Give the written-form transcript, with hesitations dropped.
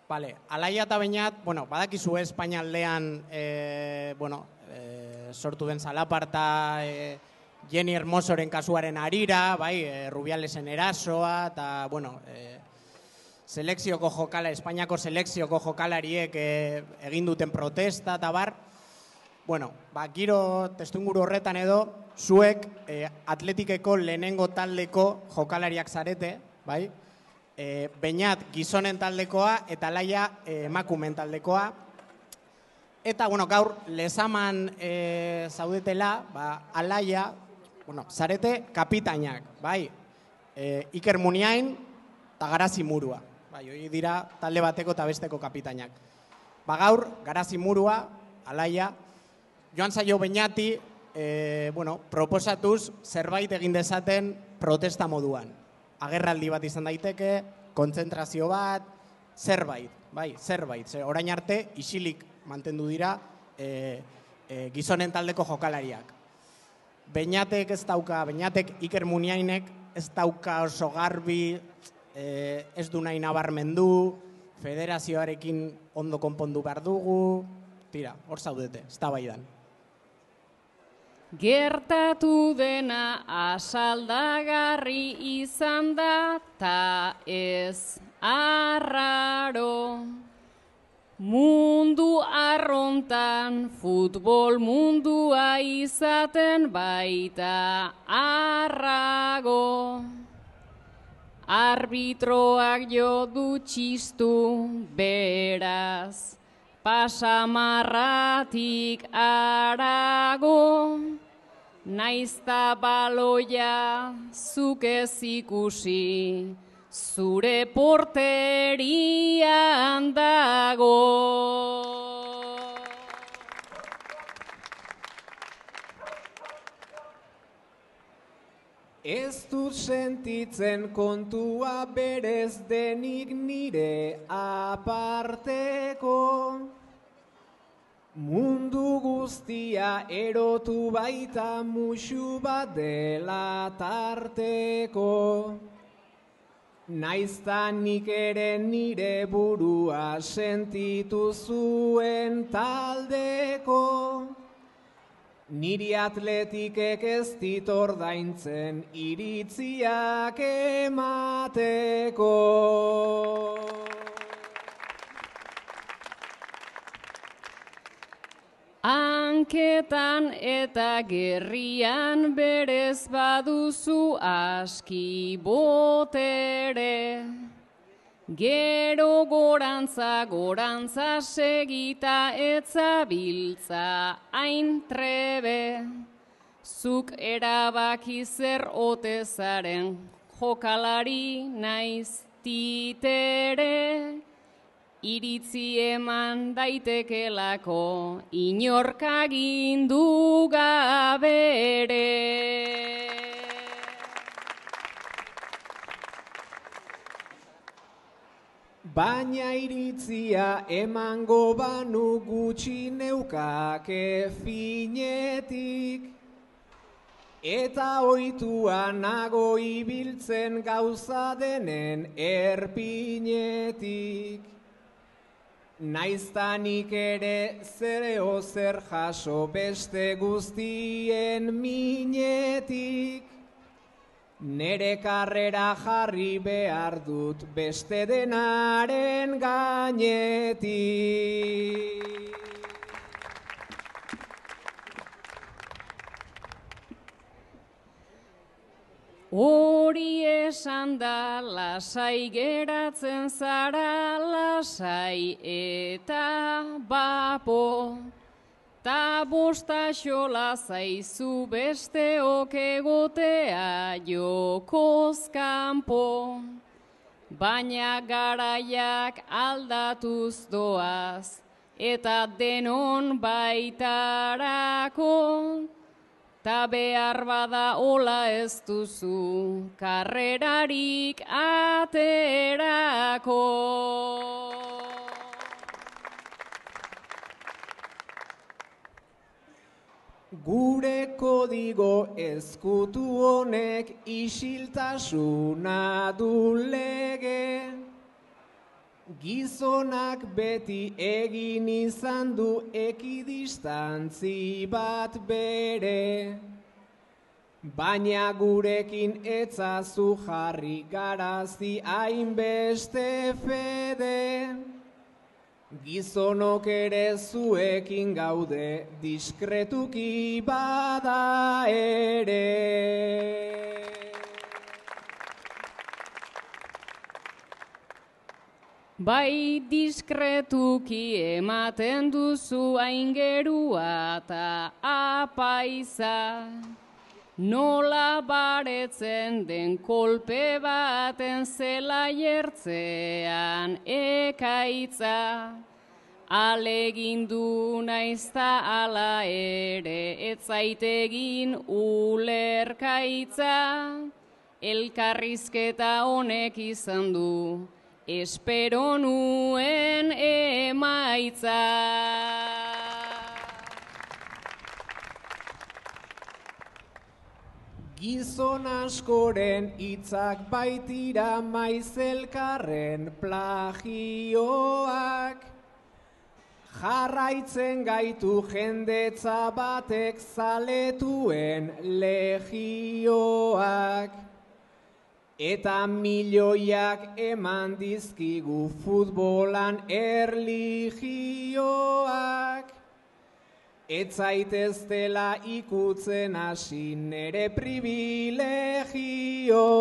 Bale, Alaia eta Beñat, badakizu Espainialdean, sortu den zalaparta, Jenni Hermosoren kasuaren harira, Rubialesen erasoa, eta, selekzioko jokala, Espainiako selekzioko jokalariek egin duten protesta, eta bar, giro testuinguru horretan edo, zuek Atletikeko lehenengo taldeko jokalariak zarete, bai? Beñat gizonen taldekoa eta Alaia emakumeen taldekoa. Eta, gaur, lezaman zaudetela, Alaia, zarete kapitainak, bai? Iker Muniain eta Garazi Murua. Hoi dira talde bateko eta besteko kapitainak. Gaur, Garazi Murua, Alaia, joan zaio Beñati, proposatuz zerbait egin dezaten protesta moduan. Agerraldi bat izan daiteke, kontzentrazio bat, zerbait, orain arte isilik mantendu dira gizonen taldeko jokalariak. Beñatek Iker Muniainek ez dauka oso garbi, ez du nahi nabarmendu, federazioarekin ondo konpondu behar dugu, tira, hor zaudete, eztabaidan. Gertatu dena asaldagarri izan da, ta ez arraro. Mundu arrontan futbol mundua izaten baita arrago. Arbitroak jo du txistu beraz, pasamarratik arago, naizta baloia zuk ez ikusi, zure porterian dago. Ez dut sentitzen kontua berez denik nire aparteko. Mundu guztia erotu baita musu bat dela tarteko. Naizta nik ere nire burua sentitu zuen taldeko. Niri Atletikek ez dit ordaintzen iritziak emateko. Hanketan eta gerrian berez baduzu aski botere. Gero gorantza segita etzabiltza hain trebe. Zuk erabaki zer ote zaren jokalari naiz titere. Iritzi eman daitekelako inork agindu gabere. Baina iritzia emango banu gutxi neukake finetik. Eta ohitua nago ibiltzen gauza denen erpinetik. Naiztanik ere zereo zer jaso beste guztien minetik. Nere karrera jarri behar dut beste denaren gainetik. Hori esan da lasai geratzen zara lasai eta bapo. Ta bostaxola zaizu besteok egotea jokoz kanpo. Baina garaiak aldatuz doaz eta denon baitarako. Ta behar bada hola ez duzu karrerarik aterako. Gure kodigo ezkutu honek isiltasuna du lege. Gizonak beti egin izan du ekidistantzi bat bere, baina gurekin etzazu jarri garazi hainbeste fede. Gizonok ere zuekin gaude diskretuki bada ere. Bai diskretuki ematen duzu aingerua eta apaiza, nola baretzen den kolpe baten zela jertzean ekaitza. Alegindu naizta ala ere ez zaitegin ulerkaitza. Elkarrizketa honek izan du espero nuen emaitza. Gizon askoren hitzak baitira maiz elkarren plagioak, jarraitzen gaitu jendetza batek zaletuen legioak. Eta milioiak eman dizkigu futbolan erlijioak. Ez zaitez dela ikutzen hasi nere privilegioak.